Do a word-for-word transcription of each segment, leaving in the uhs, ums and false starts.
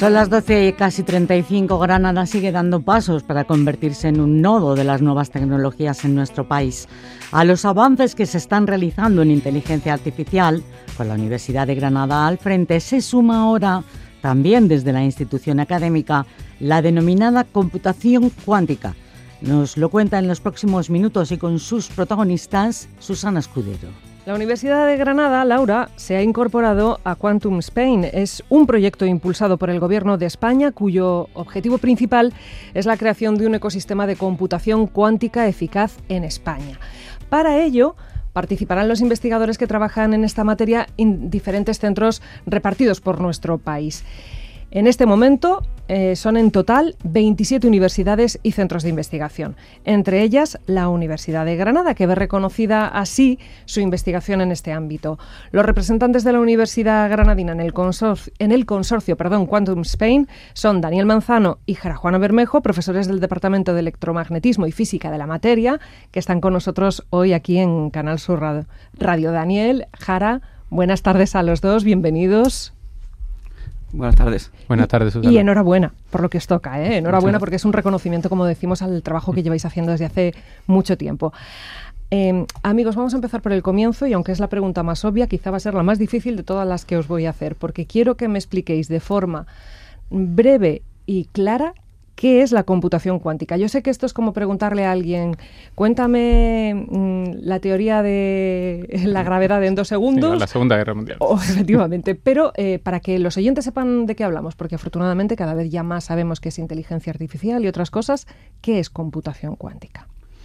Son las doce y casi treinta y cinco. Granada sigue dando pasos para convertirse en un nodo de las nuevas tecnologías en nuestro país. A los avances que se están realizando en inteligencia artificial, con la Universidad de Granada al frente, se suma ahora, también desde la institución académica, la denominada computación cuántica. Nos lo cuenta en los próximos minutos y con sus protagonistas, Susana Escudero. La Universidad de Granada, Laura, se ha incorporado a Quantum Spain. Es un proyecto impulsado por el Gobierno de España cuyo objetivo principal es la creación de un ecosistema de computación cuántica eficaz en España. Para ello, participarán los investigadores que trabajan en esta materia en diferentes centros repartidos por nuestro país. En este momento eh, son en total veintisiete universidades y centros de investigación, entre ellas la Universidad de Granada, que ve reconocida así su investigación en este ámbito. Los representantes de la Universidad Granadina en el consorcio, en el consorcio perdón, Quantum Spain son Daniel Manzano y Jara Juana Bermejo, profesores del Departamento de Electromagnetismo y Física de la Materia, que están con nosotros hoy aquí en Canal Sur Radio. Daniel, Jara, buenas tardes a los dos, bienvenidos. Buenas tardes. Buenas tardes, Susana. Y enhorabuena por lo que os toca, ¿eh? Enhorabuena porque es un reconocimiento, como decimos, al trabajo que lleváis haciendo desde hace mucho tiempo. Eh, amigos, vamos a empezar por el comienzo y aunque es la pregunta más obvia, quizá va a ser la más difícil de todas las que os voy a hacer, porque quiero que me expliquéis de forma breve y clara ¿qué es la computación cuántica? Yo sé que esto es como preguntarle a alguien, cuéntame mmm, la teoría de la gravedad en dos segundos. Sí, la Segunda Guerra Mundial. Oh, efectivamente, pero eh, para que los oyentes sepan de qué hablamos, porque afortunadamente cada vez ya más sabemos qué es inteligencia artificial y otras cosas, ¿qué es computación cuántica?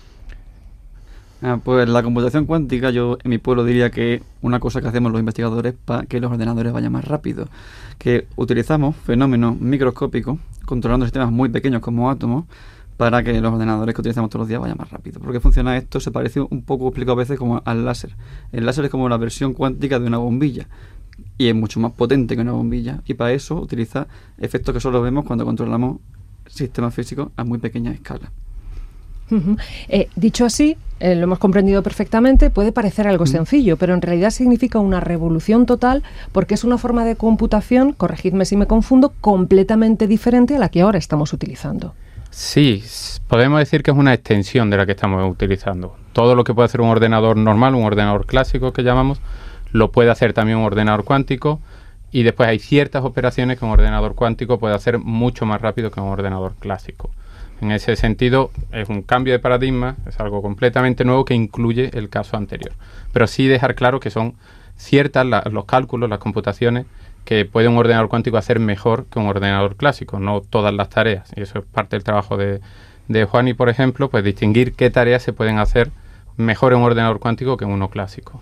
Ah, pues la computación cuántica, yo en mi pueblo diría que una cosa que hacemos los investigadores para que los ordenadores vayan más rápido, que utilizamos fenómenos microscópicos controlando sistemas muy pequeños como átomos para que los ordenadores que utilizamos todos los días vayan más rápido. ¿Por qué funciona esto? Se parece un poco, explico a veces, como al láser. El láser es como la versión cuántica de una bombilla y es mucho más potente que una bombilla y para eso utiliza efectos que solo vemos cuando controlamos sistemas físicos a muy pequeña escala. Uh-huh. Eh, dicho así, eh, lo hemos comprendido perfectamente, puede parecer algo uh-huh. sencillo, pero en realidad significa una revolución total porque es una forma de computación, corregidme si me confundo, completamente diferente a la que ahora estamos utilizando. Sí, podemos decir que es una extensión de la que estamos utilizando. Todo lo que puede hacer un ordenador normal, un ordenador clásico que llamamos, lo puede hacer también un ordenador cuántico y después hay ciertas operaciones que un ordenador cuántico puede hacer mucho más rápido que un ordenador clásico. En ese sentido, es un cambio de paradigma, es algo completamente nuevo que incluye el caso anterior. Pero sí dejar claro que son ciertas la, los cálculos, las computaciones que puede un ordenador cuántico hacer mejor que un ordenador clásico, no todas las tareas. Y eso es parte del trabajo de, de Juani, por ejemplo, pues distinguir qué tareas se pueden hacer mejor en un ordenador cuántico que en uno clásico.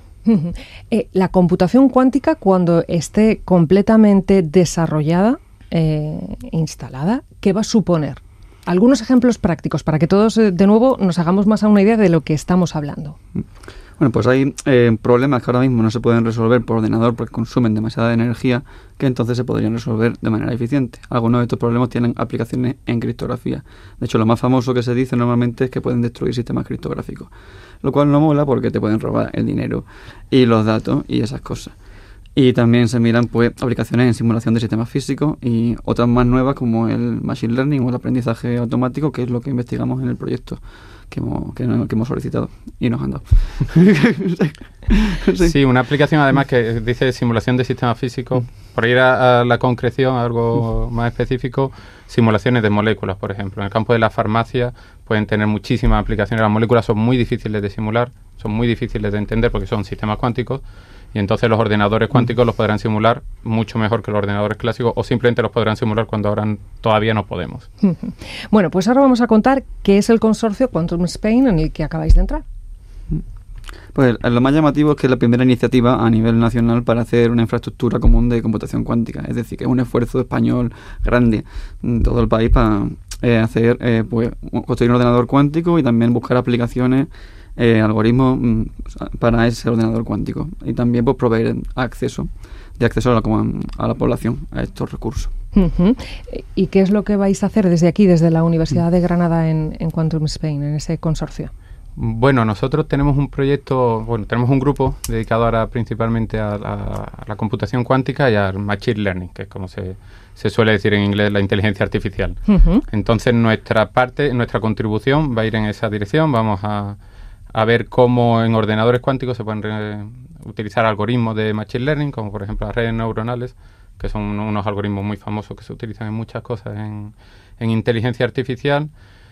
eh, la computación cuántica, cuando esté completamente desarrollada, eh, instalada, ¿qué va a suponer? Algunos ejemplos prácticos para que todos, eh, de nuevo, nos hagamos más a una idea de lo que estamos hablando. Bueno, pues hay eh, problemas que ahora mismo no se pueden resolver por ordenador porque consumen demasiada energía que entonces se podrían resolver de manera eficiente. Algunos de estos problemas tienen aplicaciones en criptografía. De hecho, lo más famoso que se dice normalmente es que pueden destruir sistemas criptográficos, lo cual no mola porque te pueden robar el dinero y los datos y esas cosas. Y también se miran pues aplicaciones en simulación de sistemas físicos y otras más nuevas como el machine learning o el aprendizaje automático, que es lo que investigamos en el proyecto que hemos, que, que hemos solicitado y nos han dado. sí. sí, una aplicación además que dice simulación de sistemas físicos, mm. por ir a, a la concreción, a algo mm. más específico, simulaciones de moléculas, por ejemplo. En el campo de la farmacia pueden tener muchísimas aplicaciones. Las moléculas son muy difíciles de simular, son muy difíciles de entender porque son sistemas cuánticos. Y entonces los ordenadores cuánticos los podrán simular mucho mejor que los ordenadores clásicos o simplemente los podrán simular cuando ahora todavía no podemos. Bueno, pues ahora vamos a contar qué es el consorcio Quantum Spain en el que acabáis de entrar. Pues lo más llamativo es que es la primera iniciativa a nivel nacional para hacer una infraestructura común de computación cuántica. Es decir, que es un esfuerzo español grande en todo el país para eh, hacer, eh, pues, construir un ordenador cuántico y también buscar aplicaciones Eh, algoritmos mm, para ese ordenador cuántico y también pues proveer acceso de acceso a la, a la población a estos recursos. Uh-huh. ¿Y qué es lo que vais a hacer desde aquí, desde la Universidad de Granada en, en Quantum Spain, en ese consorcio? Bueno, nosotros tenemos un proyecto, bueno, tenemos un grupo dedicado ahora principalmente a la, a la computación cuántica y al machine learning, que es como se, se suele decir en inglés, la inteligencia artificial. Uh-huh. Entonces, nuestra parte, nuestra contribución va a ir en esa dirección. Vamos a, a ver cómo en ordenadores cuánticos se pueden re, utilizar algoritmos de machine learning, como por ejemplo las redes neuronales, que son unos algoritmos muy famosos que se utilizan en muchas cosas en, en inteligencia artificial.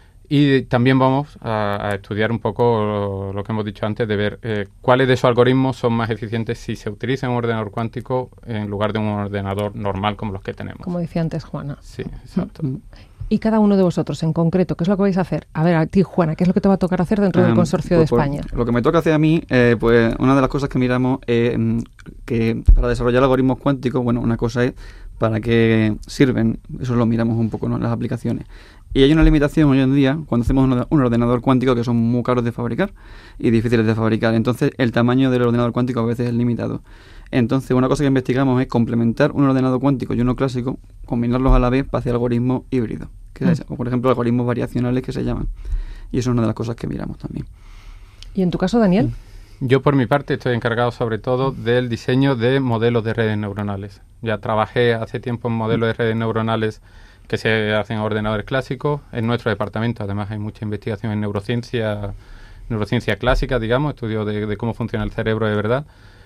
Y también vamos a, a estudiar un poco lo, lo que hemos dicho antes, de ver eh, cuáles de esos algoritmos son más eficientes si se utiliza un ordenador cuántico en lugar de un ordenador normal como los que tenemos. Como decía antes Juana. Sí, exacto. Y cada uno de vosotros en concreto, ¿qué es lo que vais a hacer? A ver, a ti, Juana, ¿qué es lo que te va a tocar hacer dentro um, del Consorcio pues, de España? Pues, lo que me toca hacer a mí, eh, pues una de las cosas que miramos es eh, que para desarrollar algoritmos cuánticos, bueno, una cosa es para qué sirven, eso lo miramos un poco, ¿no?, las aplicaciones. Y hay una limitación hoy en día cuando hacemos un ordenador cuántico que son muy caros de fabricar y difíciles de fabricar. Entonces, el tamaño del ordenador cuántico a veces es limitado. Entonces, una cosa que investigamos es complementar un ordenador cuántico y uno clásico, combinarlos a la vez para hacer algoritmos híbridos, que mm. es, o por ejemplo, algoritmos variacionales que se llaman. Y eso es una de las cosas que miramos también. ¿Y en tu caso, Daniel? Yo, por mi parte, estoy encargado sobre todo del diseño de modelos de redes neuronales. Ya trabajé hace tiempo en modelos de redes neuronales que se hacen a ordenadores clásicos. En nuestro departamento, además, hay mucha investigación en neurociencia, neurociencia clásica, digamos, estudio de, de cómo funciona el cerebro de verdad.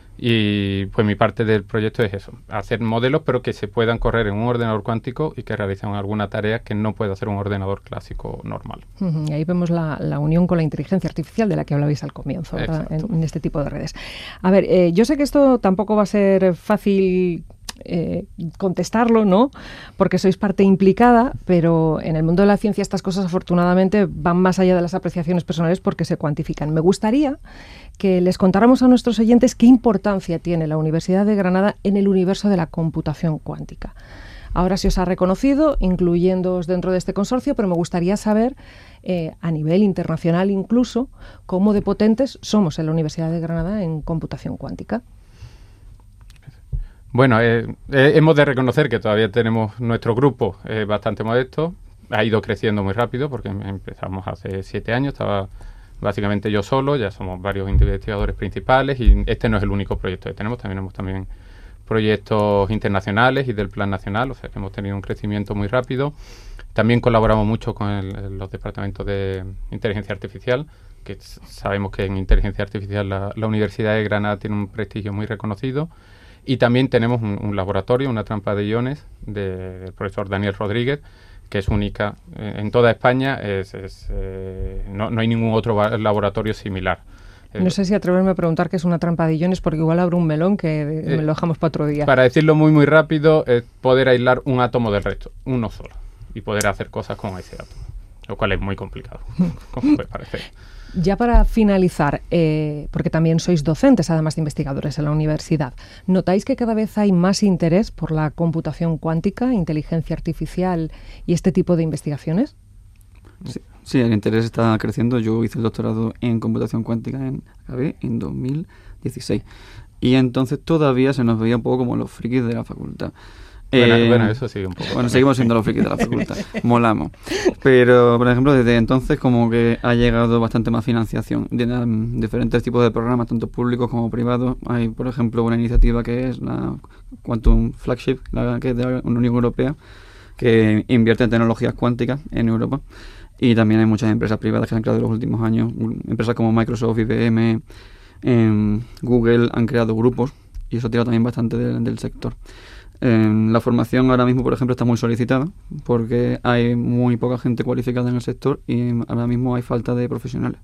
Y pues mi parte del proyecto es eso, hacer modelos pero que se puedan correr en un ordenador cuántico y que realicen alguna tarea que no puede hacer un ordenador clásico normal. Uh-huh. Y ahí vemos la, la unión con la inteligencia artificial de la que hablabais al comienzo, ¿verdad? En, en este tipo de redes. A ver, eh, yo sé que esto tampoco va a ser fácil Eh, contestarlo, ¿no? Porque sois parte implicada, pero en el mundo de la ciencia estas cosas afortunadamente van más allá de las apreciaciones personales porque se cuantifican. Me gustaría que les contáramos a nuestros oyentes qué importancia tiene la Universidad de Granada en el universo de la computación cuántica. Ahora se os ha reconocido, incluyéndoos dentro de este consorcio, pero me gustaría saber, eh, a nivel internacional incluso, cómo de potentes somos en la Universidad de Granada en computación cuántica. Bueno, eh, eh, hemos de reconocer que todavía tenemos nuestro grupo eh, bastante modesto. Ha ido creciendo muy rápido porque empezamos hace siete años. Estaba básicamente yo solo, ya somos varios investigadores principales y este no es el único proyecto que tenemos. También tenemos también proyectos internacionales y del plan nacional, o sea que hemos tenido un crecimiento muy rápido. También colaboramos mucho con el, los departamentos de inteligencia artificial, que sabemos que en inteligencia artificial la, la Universidad de Granada tiene un prestigio muy reconocido. Y también tenemos un, un laboratorio, una trampa de iones de, del profesor Daniel Rodríguez, que es única eh, en toda España. Es, es, eh, no, no hay ningún otro laboratorio similar. No sé si atreverme a preguntar qué es una trampa de iones, porque igual abro un melón que eh, me lo dejamos para otro día. Para decirlo muy, muy rápido, es poder aislar un átomo del resto, uno solo, y poder hacer cosas con ese átomo, lo cual es muy complicado, como puede parecer. Ya para finalizar, eh, porque también sois docentes, además de investigadores en la universidad, ¿notáis que cada vez hay más interés por la computación cuántica, inteligencia artificial y este tipo de investigaciones? Sí, sí, el interés está creciendo. Yo hice el doctorado en computación cuántica en, acabé en dos mil dieciséis y entonces todavía se nos veía un poco como los frikis de la facultad. Bueno, eh, bueno, eso sí, un poco. Bueno, seguimos siendo los frikis de la facultad, molamos. Pero, por ejemplo, desde entonces como que ha llegado bastante más financiación de um, diferentes tipos de programas, tanto públicos como privados. Hay, por ejemplo, una iniciativa que es la Quantum Flagship, la que es de la Unión Europea, que invierte en tecnologías cuánticas en Europa. Y también hay muchas empresas privadas que se han creado en los últimos años. Empresas como Microsoft, I B M, eh, Google han creado grupos y eso tira también bastante de, del sector. Eh, la formación ahora mismo, por ejemplo, está muy solicitada porque hay muy poca gente cualificada en el sector y ahora mismo hay falta de profesionales.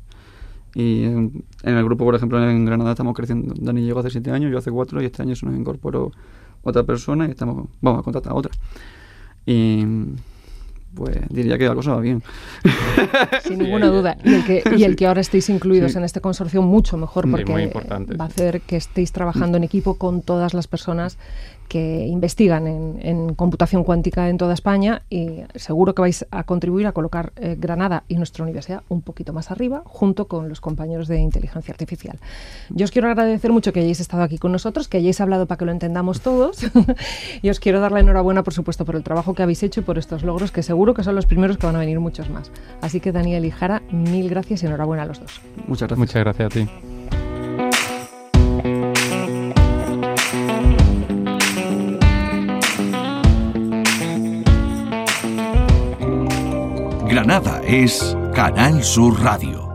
Y en, en el grupo, por ejemplo, en Granada estamos creciendo. Dani llegó hace siete años, yo hace cuatro y este año se nos incorporó otra persona y estamos vamos a contratar a otra. Y pues diría que la cosa va bien. Sin ninguna duda. Y el que, y el que ahora estéis incluidos sí. en este consorcio mucho mejor porque sí, va a hacer que estéis trabajando en equipo con todas las personas que investigan en, en computación cuántica en toda España y seguro que vais a contribuir a colocar eh, Granada y nuestra universidad un poquito más arriba junto con los compañeros de inteligencia artificial. Yo os quiero agradecer mucho que hayáis estado aquí con nosotros, que hayáis hablado para que lo entendamos todos y os quiero dar la enhorabuena, por supuesto, por el trabajo que habéis hecho y por estos logros que seguro seguro que son los primeros, que van a venir muchos más. Así que Daniel y Jara, mil gracias y enhorabuena a los dos. Muchas gracias. Muchas gracias a ti. Granada es Canal Sur Radio.